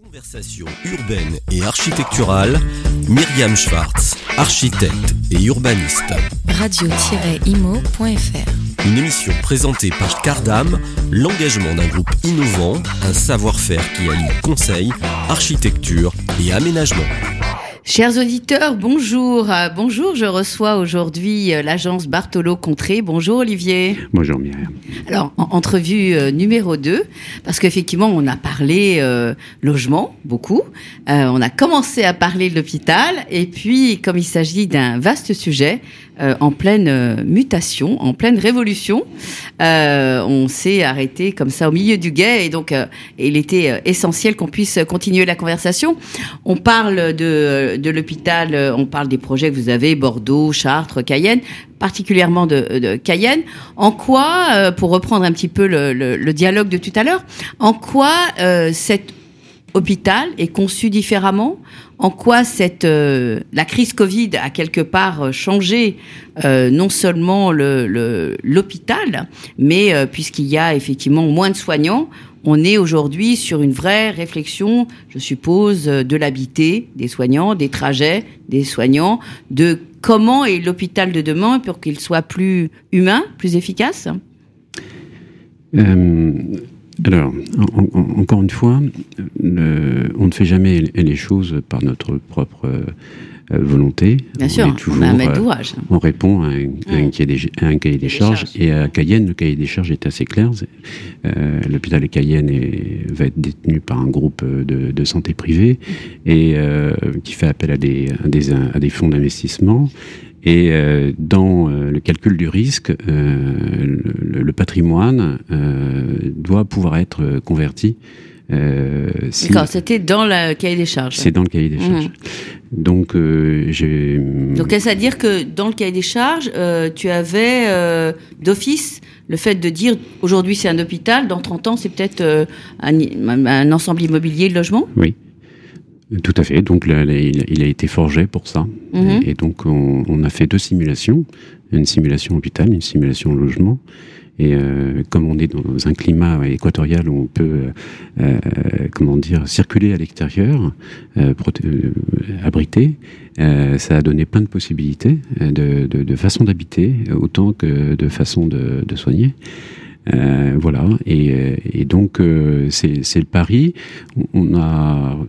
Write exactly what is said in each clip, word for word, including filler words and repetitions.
Conversation urbaine et architecturale, Myriam Schwartz, architecte et urbaniste. radio tiret imo point f r. Une émission présentée par Cardam, l'engagement d'un groupe innovant, un savoir-faire qui allie conseil, architecture et aménagement. Chers auditeurs, bonjour. Euh, bonjour, je reçois aujourd'hui euh, l'agence Barthelot-Contré. Bonjour Olivier. Bonjour Myriam. Alors, en, entrevue euh, numéro deux, parce qu'effectivement, on a parlé euh, logement, beaucoup. Euh, on a commencé à parler de l'hôpital. Et puis, comme il s'agit d'un vaste sujet, euh, en pleine euh, mutation, en pleine révolution, euh, on s'est arrêté comme ça au milieu du gué. Et donc, euh, il était euh, essentiel qu'on puisse continuer la conversation. On parle de... de l'hôpital, on parle des projets que vous avez, Bordeaux, Chartres, Cayenne, particulièrement de, de Cayenne. En quoi, euh, pour reprendre un petit peu le, le, le dialogue de tout à l'heure, en quoi euh, cet hôpital est conçu différemment ? En quoi cette euh, la crise Covid a quelque part changé euh, non seulement le, le, l'hôpital, mais euh, puisqu'il y a effectivement moins de soignants, on est aujourd'hui sur une vraie réflexion, je suppose, de l'habité des soignants, des trajets des soignants, de comment est l'hôpital de demain pour qu'il soit plus humain, plus efficace. Euh, alors, en, en, encore une fois, le, on ne fait jamais les choses par notre propre euh, volonté. Bien on sûr, est toujours, on a un maître d'ouvrage. Euh, on répond à un, à un, cahier, des, à un cahier des charges. charges. Et à Cayenne, le cahier des charges est assez clair. Euh, l'hôpital de Cayenne est, va être détenu par un groupe de, de santé privée et euh, qui fait appel à des, à des, à des fonds d'investissement. Et euh, dans euh, le calcul du risque, euh, le, le patrimoine euh, doit pouvoir être converti. Euh, si D'accord, c'était dans le cahier des charges. C'est dans le cahier des charges. Mmh. Donc, euh, j'ai... Donc, est-ce à dire que dans le cahier des charges, euh, tu avais euh, d'office le fait de dire aujourd'hui c'est un hôpital, dans trente ans c'est peut-être euh, un, un ensemble immobilier de logement ? Oui. Tout à fait. Donc, là, il, il a été forgé pour ça. Mmh. Et, et donc, on, on a fait deux simulations. Une simulation hôpital, une simulation logement. Et euh, comme on est dans un climat équatorial où on peut, euh, comment dire, circuler à l'extérieur, euh, proté- euh, abrité, euh, ça a donné plein de possibilités de, de, de façon d'habiter autant que de façon de, de soigner. Euh, voilà, et, et donc euh, c'est, c'est le pari. On a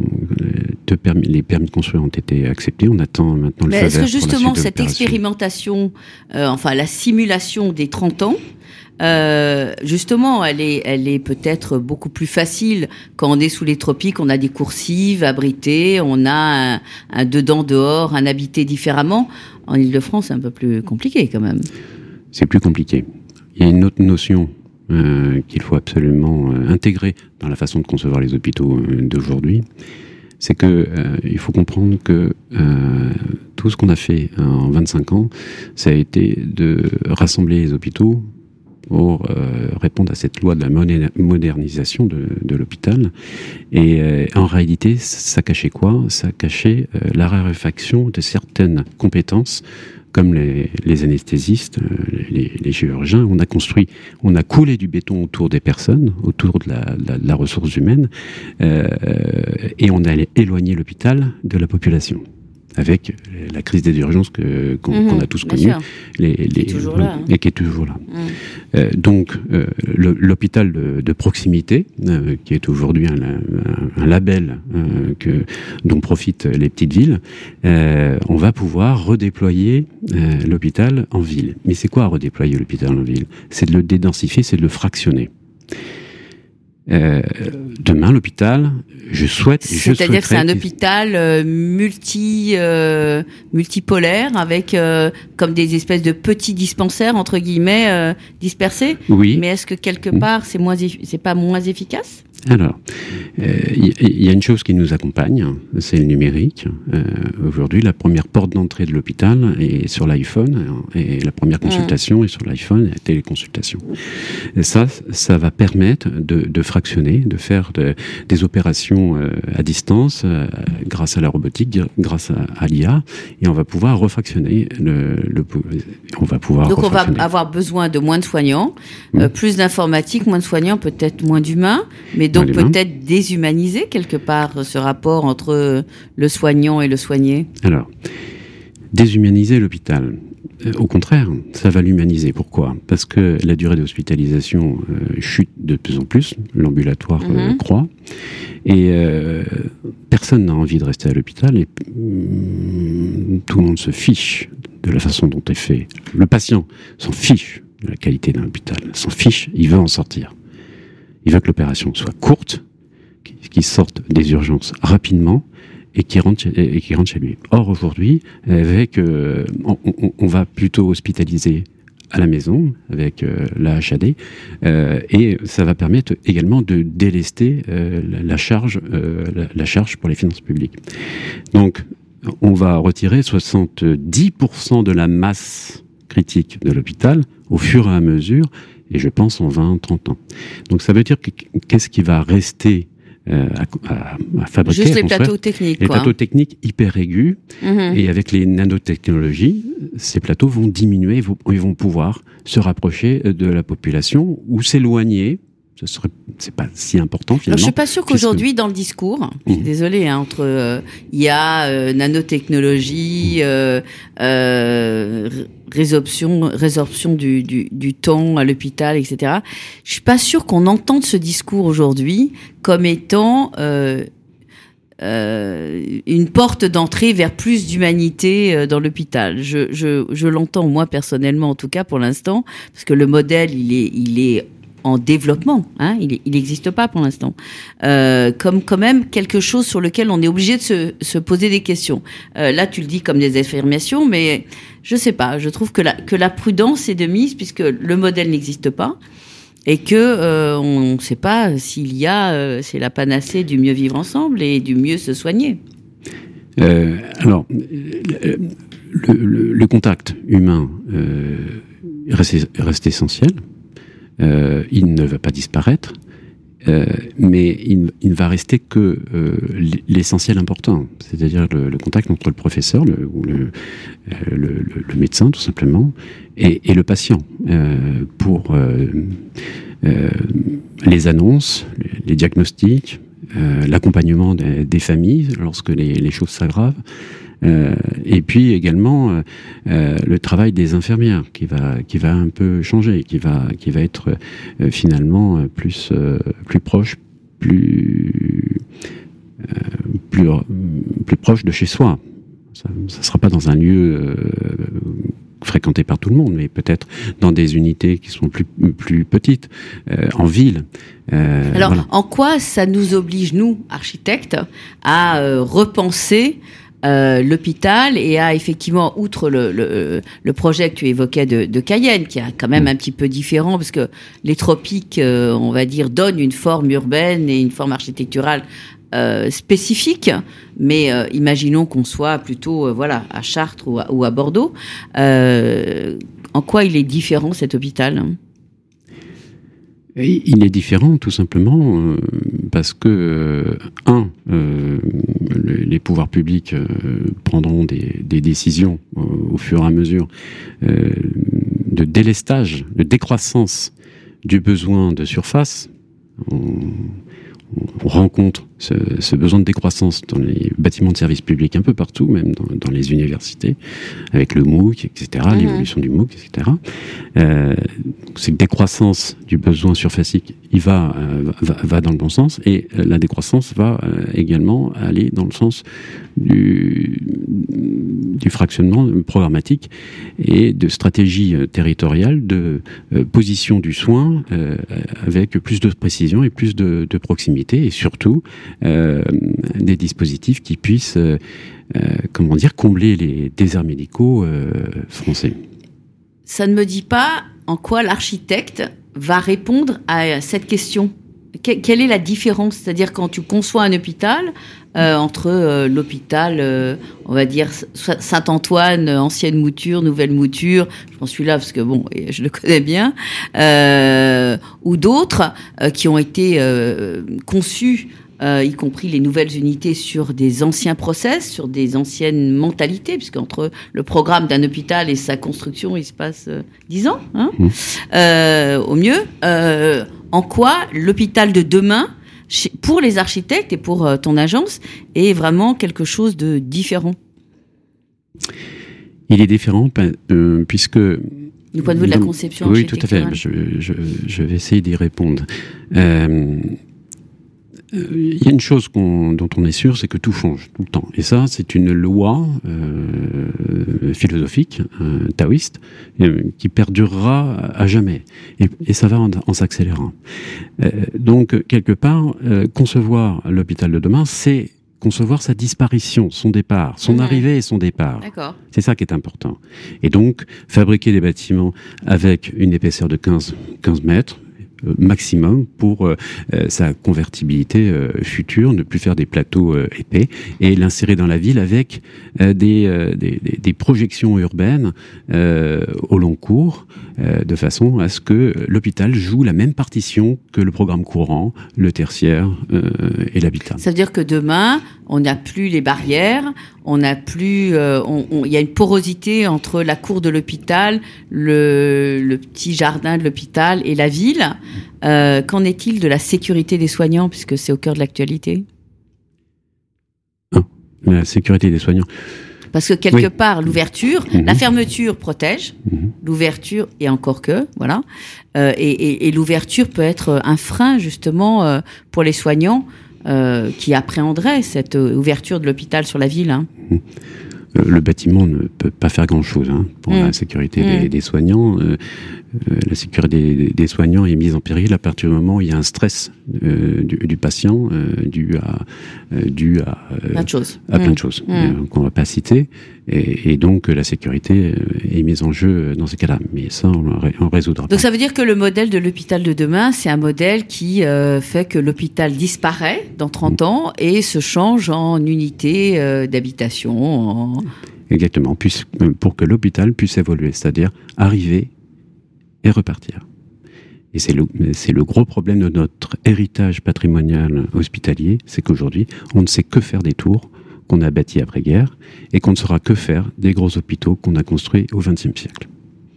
de permis, les permis de construire ont été acceptés. On attend maintenant le feu vert. Est-ce que justement cette expérimentation, euh, enfin la simulation des trente ans, euh, justement, elle est, elle est peut-être beaucoup plus facile quand on est sous les tropiques. On a des coursives abritées, on a un, un dedans-dehors, un habité différemment. En Île-de-France, c'est un peu plus compliqué quand même. C'est plus compliqué. Il y a une autre notion euh, qu'il faut absolument euh, intégrer dans la façon de concevoir les hôpitaux euh, d'aujourd'hui. C'est que euh, il faut comprendre que euh, tout ce qu'on a fait en vingt-cinq ans, ça a été de rassembler les hôpitaux pour euh, répondre à cette loi de la modernisation de, de l'hôpital. Et euh, en réalité, ça cachait quoi ? Ça cachait euh, la raréfaction de certaines compétences comme les, les anesthésistes, les, les chirurgiens. On a construit, on a coulé du béton autour des personnes, autour de la, la, de la ressource humaine, euh, et on a éloigné l'hôpital de la population. Avec la crise des urgences que, qu'on, mmh, qu'on a tous connue, les, les, qui est toujours là, hein. et qui est toujours là. Mmh. Euh, donc, euh, le, l'hôpital de, de proximité, euh, qui est aujourd'hui un, un, un label euh, que, dont profitent les petites villes, euh, on va pouvoir redéployer euh, l'hôpital en ville. Mais c'est quoi redéployer l'hôpital en ville ? C'est de le dédensifier, c'est de le fractionner. Euh, demain, l'hôpital, je souhaite... C'est-à-dire que c'est un hôpital euh, multi, euh, multipolaire, avec euh, comme des espèces de petits dispensaires, entre guillemets, euh, dispersés. Oui. Mais est-ce que quelque part, c'est, moins, c'est pas moins efficace ? Alors, il euh, y, y a une chose qui nous accompagne, c'est le numérique. Euh, aujourd'hui, la première porte d'entrée de l'hôpital est sur l'iPhone, et la première consultation mmh. est sur l'iPhone et la téléconsultation. Et ça, ça va permettre de, de fractionner, de faire de, des opérations euh, à distance, euh, grâce à la robotique, grâce à, à l'I A, et on va pouvoir refractionner le, le on va pouvoir. Donc on va avoir besoin de moins de soignants, mmh. euh, plus d'informatique, moins de soignants, peut-être moins d'humains, mais Mais donc peut-être déshumaniser quelque part ce rapport entre le soignant et le soigné. Alors, déshumaniser l'hôpital. Euh, au contraire, ça va l'humaniser. Pourquoi ? Parce que la durée d'hospitalisation euh, chute de plus en plus, l'ambulatoire euh, mm-hmm. croît, et euh, personne n'a envie de rester à l'hôpital, et euh, tout le monde se fiche de la façon dont est fait. Le patient s'en fiche de la qualité d'un hôpital, s'en fiche, il veut en sortir. Il veut que l'opération soit courte, qu'il sorte des urgences rapidement, et qui rentre chez, et qui rentre chez lui. Or, aujourd'hui, avec, euh, on, on, on va plutôt hospitaliser à la maison, avec euh, la H A D, euh, et ça va permettre également de délester euh, la, la, charge, euh, la, la charge pour les finances publiques. Donc, on va retirer soixante-dix pour cent de la masse critique de l'hôpital au fur et à mesure, et je pense en vingt à trente ans. Donc, ça veut dire que, qu'est-ce qui va rester Euh, à, à, à fabriquer, juste les plateaux techniques, les quoi. plateaux techniques hyper aigus, mmh. et avec les nanotechnologies, ces plateaux vont diminuer, ils vont, ils vont pouvoir se rapprocher de la population ou s'éloigner. Ce serait, c'est pas si important finalement. Alors, je suis pas sûre qu'aujourd'hui, dans le discours, je suis mmh. désolée, hein, entre euh, il y a euh, nanotechnologie, mmh. euh, euh, résorption, résorption du, du, du temps à l'hôpital, et cetera. Je suis pas sûre qu'on entende ce discours aujourd'hui comme étant euh, euh, une porte d'entrée vers plus d'humanité euh, dans l'hôpital. Je, je, je l'entends moi personnellement, en tout cas pour l'instant, parce que le modèle, il est, il est en développement, hein, il n'existe pas pour l'instant, euh, comme quand même quelque chose sur lequel on est obligé de se, se poser des questions. Euh, là, tu le dis comme des affirmations, mais je sais pas, je trouve que la, que la prudence est de mise, puisque le modèle n'existe pas, et que euh, on ne sait pas s'il y a, euh, c'est la panacée du mieux vivre ensemble et du mieux se soigner. Euh, alors, le, le, le contact humain euh, reste, reste essentiel. Euh, il ne va pas disparaître, euh, mais il, il ne va rester que euh, l'essentiel important, c'est-à-dire le, le contact entre le professeur le, ou le, euh, le, le médecin, tout simplement, et, et le patient, euh, pour euh, euh, les annonces, les, les diagnostics, euh, l'accompagnement des, des familles lorsque les, les choses s'aggravent. Euh, et puis également euh, euh, le travail des infirmières qui va qui va un peu changer, qui va qui va être euh, finalement plus euh, plus proche, plus euh, plus plus proche de chez soi. Ça ne sera pas dans un lieu euh, fréquenté par tout le monde, mais peut-être dans des unités qui sont plus plus petites, euh, en ville. Euh, Alors, voilà. En quoi ça nous oblige, nous, architectes, à euh, repenser Euh, l'hôpital et à effectivement, outre le, le, le projet que tu évoquais de, de Cayenne, qui est quand même un petit peu différent, parce que les tropiques, euh, on va dire, donnent une forme urbaine et une forme architecturale euh, spécifique, mais euh, imaginons qu'on soit plutôt euh, voilà, à Chartres ou à, ou à Bordeaux. Euh, en quoi il est différent, cet hôpital ? Il est différent tout simplement euh, parce que, euh, un, euh, les pouvoirs publics euh, prendront des, des décisions euh, au fur et à mesure euh, de délestage, de décroissance du besoin de surface. On, on rencontre ce, ce besoin de décroissance dans les bâtiments de services publics un peu partout, même dans, dans les universités, avec le MOOC, et cetera, mmh. l'évolution du MOOC, et cetera. Euh, cette décroissance du besoin surfacique, il va, euh, va, va dans le bon sens, et la décroissance va euh, également aller dans le sens du, du fractionnement programmatique et de stratégie territoriale de euh, position du soin euh, avec plus de précision et plus de, de proximité, et surtout euh, des dispositifs qui puissent euh, euh, comment dire, combler les déserts médicaux euh, français. Ça ne me dit pas en quoi l'architecte va répondre à cette question. Quelle est la différence ? C'est-à-dire, quand tu conçois un hôpital, euh, entre euh, l'hôpital, euh, on va dire Saint-Antoine, ancienne mouture, nouvelle mouture, je prends celui-là parce que bon, je le connais bien, euh, ou d'autres euh, qui ont été euh, conçus, Euh, y compris les nouvelles unités, sur des anciens process, sur des anciennes mentalités, puisqu'entre le programme d'un hôpital et sa construction, il se passe euh, dix ans, hein, mmh. euh, au mieux. Euh, en quoi l'hôpital de demain chez, pour les architectes et pour euh, ton agence est vraiment quelque chose de différent? Il est différent euh, puisque... Du point de vue de la conception oui, tout à fait. Je, je, je vais essayer d'y répondre. Euh, il y a une chose qu'on, dont on est sûr, c'est que tout change tout le temps. Et ça, c'est une loi euh, philosophique, euh, taoïste, euh, qui perdurera à jamais. Et, et ça va en, en s'accélérant. Euh, donc, quelque part, euh, concevoir l'hôpital de demain, c'est concevoir sa disparition, son départ, son mmh. arrivée et son départ. D'accord. C'est ça qui est important. Et donc, fabriquer des bâtiments avec une épaisseur de quinze mètres, euh, maximum, pour euh, sa convertibilité euh, future, ne plus faire des plateaux euh, épais, et l'insérer dans la ville avec euh, des, euh, des, des, des projections urbaines euh, au long cours, euh, de façon à ce que l'hôpital joue la même partition que le programme courant, le tertiaire euh, et l'habitat. Ça veut dire que demain, on n'a plus les barrières, on n'a plus, euh, on, on, y a une porosité entre la cour de l'hôpital, le, le petit jardin de l'hôpital et la ville. Euh, qu'en est-il de la sécurité des soignants, puisque c'est au cœur de l'actualité? Ah, la sécurité des soignants. Parce que quelque oui. part, l'ouverture, mmh. la fermeture protège, mmh. l'ouverture, et encore que, voilà, euh, et, et, et l'ouverture peut être un frein, justement, euh, pour les soignants euh, qui appréhenderaient cette ouverture de l'hôpital sur la ville. Hein. Mmh. Le bâtiment ne peut pas faire grand-chose hein, pour mmh. la sécurité mmh. des, des soignants. Euh, euh, la sécurité des, des soignants est mise en péril à partir du moment où il y a un stress euh, du, du patient euh, dû à, euh, dû à, euh, plein de choses, à plein mmh. de choses mmh. euh, qu'on ne va pas citer. Et, et donc la sécurité est mise en jeu dans ces cas-là. Mais ça, on ne résoudra pas. Donc ça veut dire que le modèle de l'hôpital de demain, c'est un modèle qui euh, fait que l'hôpital disparaît dans trente mmh. ans et se change en unité euh, d'habitation. En... Exactement, puisque, pour que l'hôpital puisse évoluer, c'est-à-dire arriver et repartir. Et c'est le, c'est le gros problème de notre héritage patrimonial hospitalier, c'est qu'aujourd'hui, on ne sait que faire des tours qu'on a bâtis après-guerre et qu'on ne saura que faire des gros hôpitaux qu'on a construits au vingtième siècle.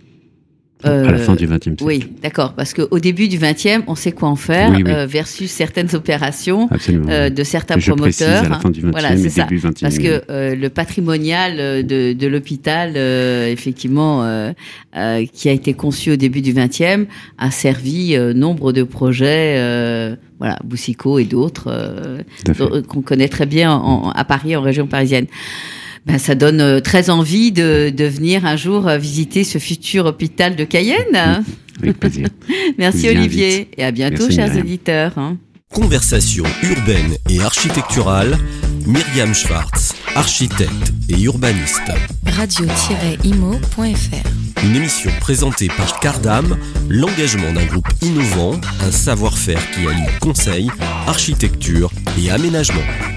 Euh, à la fin du vingtième siècle. Oui, d'accord, parce qu'au début du vingtième, on sait quoi en faire, oui, oui. Euh, versus certaines opérations euh, de certains Je promoteurs. À la fin du vingtième voilà, c'est et ça. début vingtième. Parce que euh, le patrimonial de, de l'hôpital, euh, effectivement, euh, euh, qui a été conçu au début du vingtième, a servi euh, nombre de projets, euh, voilà, Boussicaut et d'autres, euh, qu'on connaît très bien en, à Paris, en région parisienne. Ben, ça donne euh, très envie de, de venir un jour euh, visiter ce futur hôpital de Cayenne. Avec plaisir. Merci Olivier et à bientôt, Merci, chers Myriam. Auditeurs. Hein. Conversation urbaine et architecturale, Myriam Schwartz, architecte et urbaniste. radio tiret imo point f r. Une émission présentée par Cardam, l'engagement d'un groupe innovant, un savoir-faire qui allie conseil, architecture et aménagement.